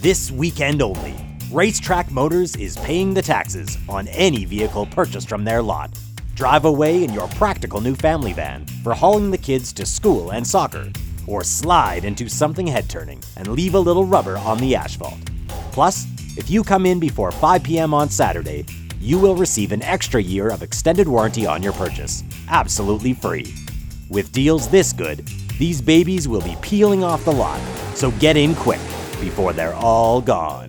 This weekend only, Racetrack Motors is paying the taxes on any vehicle purchased from their lot. Drive away in your practical new family van for hauling the kids to school and soccer, or slide into something head-turning and leave a little rubber on the asphalt. Plus, if you come in before 5 p.m. on Saturday, you will receive an extra year of extended warranty on your purchase, absolutely free. With deals this good, these babies will be peeling off the lot, so get in quick before they're all gone.